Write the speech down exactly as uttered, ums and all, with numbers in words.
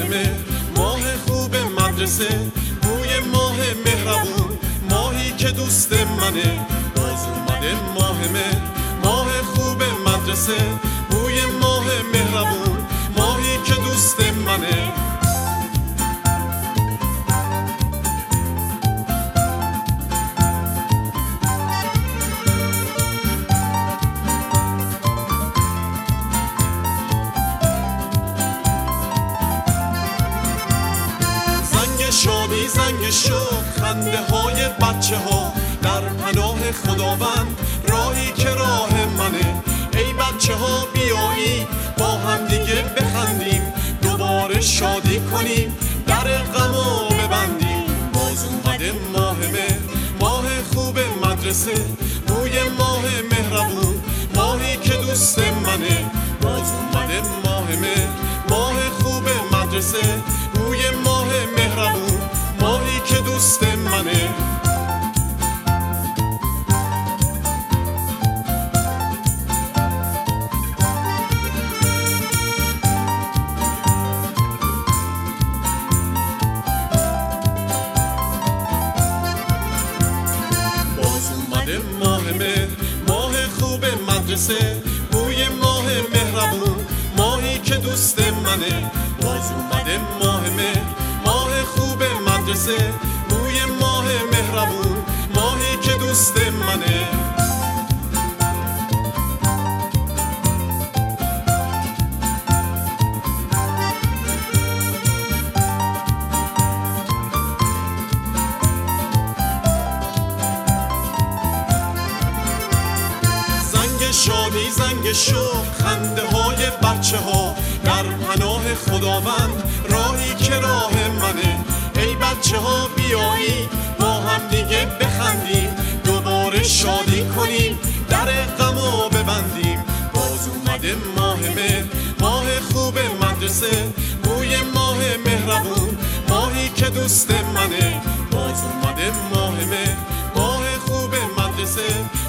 ماه ماه خوب مدرسه، بوی ماه مهربون، ماهی که دوست منه. باز اومده ماه مهر، ماه خوب مدرسه، بوی ماه مهربون، ماهی که دوست منه. شادی زنگ شد، خنده های بچه ها در پناه خداوند، راهی که راه منه. ای بچه ها بیایی با هم دیگه بخندیم، دوباره شادی کنیم، در غمو ببندیم. باز اومده ماه مهر، ماه خوب مدرسه، بوی ماه مهربون، ماهی که دوست منه. باز اومده ماه مهر، ماه خوب مدرسه، بوی ماه مهربون، ماهی که دوست منه. باز اومده ماه مهر، ماه خوب مدرسه، بوی ماه مهربون، ماهی که دوست منه. باز اومده ماه مهر، ماه خوب مدرسه، بوی ماه مهربون، ماهی که دوست منه. زنگ شادی زنگ شد، خنده های بچه ها در پناه خداوند، راهی که راه منه. ای بچه ها بیایی با هم دیگه بخندیم، دوباره شادی کنیم، در غمو ببندیم. باز اومده ماه مهر، ماه خوب مدرسه، بوی ماه مهربون، ماهی که دوست منه. باز اومده ماه مهر، ماه خوب مدرسه،